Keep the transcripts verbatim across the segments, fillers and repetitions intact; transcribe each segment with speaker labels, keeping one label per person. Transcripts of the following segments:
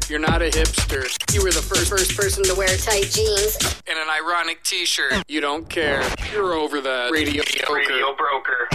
Speaker 1: You're not a hipster. You were the first
Speaker 2: First person to wear tight jeans.
Speaker 1: and an ironic t-shirt. You don't care. You're over the radio broker.
Speaker 3: Radio broker.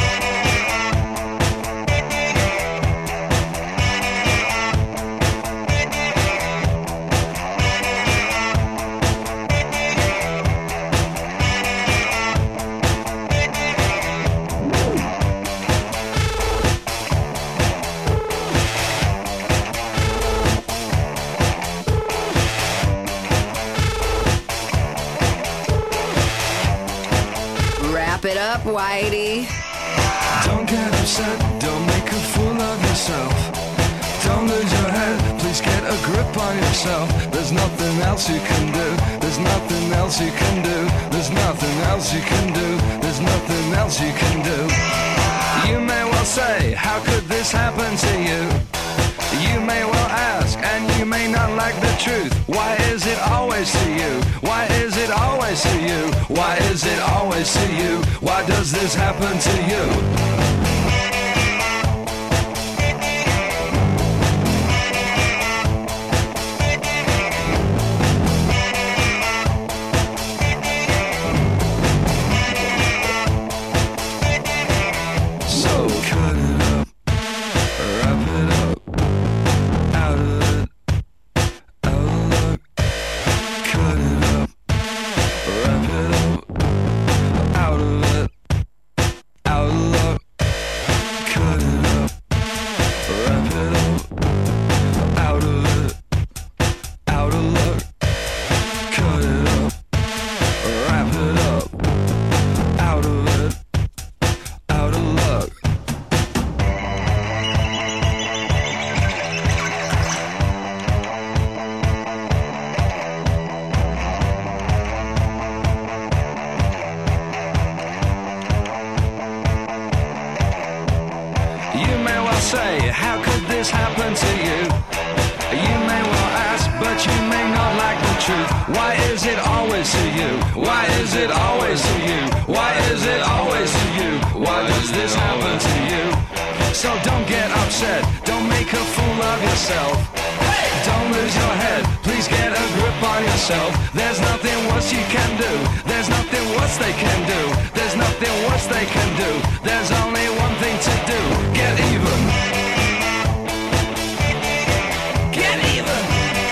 Speaker 2: Wrap it up, Whitey.
Speaker 4: Don't get upset, don't make a fool of yourself. Don't lose your head, please get a grip on yourself. There's nothing else you can do. There's nothing else you can do. There's nothing else you can do. There's nothing else you can do. You may well say, how could this happen to you? You may well ask, and you may not like the truth. Why is it always to you? Why is it always to you? Why is it always to you? Why does this happen to you? Say, how could this happen to you? You may well ask, but you may not like the truth. Why is it always to you? Why is it always to you? Why is it always to you? Why does this happen to you? So don't get upset, don't make a fool of yourself. Don't lose your head, please get a grip on yourself. There's nothing worse you can do. There's nothing worse they can do. There's nothing worse they can do. There's only one thing to do. Get even. Get even.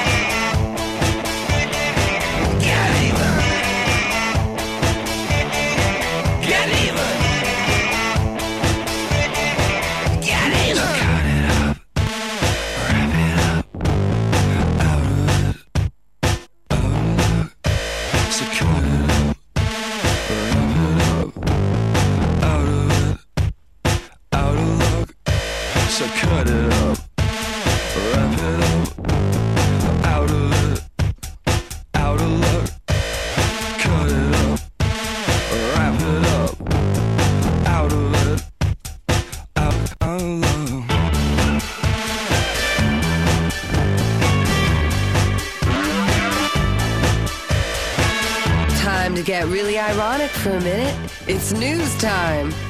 Speaker 4: Get even. Get even. Get even. Cut it up. Wrap it up. Out of it. Out of luck. So cut it up. Wrap it up. Out of it. Out of luck. So cut it up. Wrap it up. Out of it. Out of luck. Cut it up. Wrap it up. Out of it. Out of luck.
Speaker 2: Time to get really ironic for a minute. It's news time.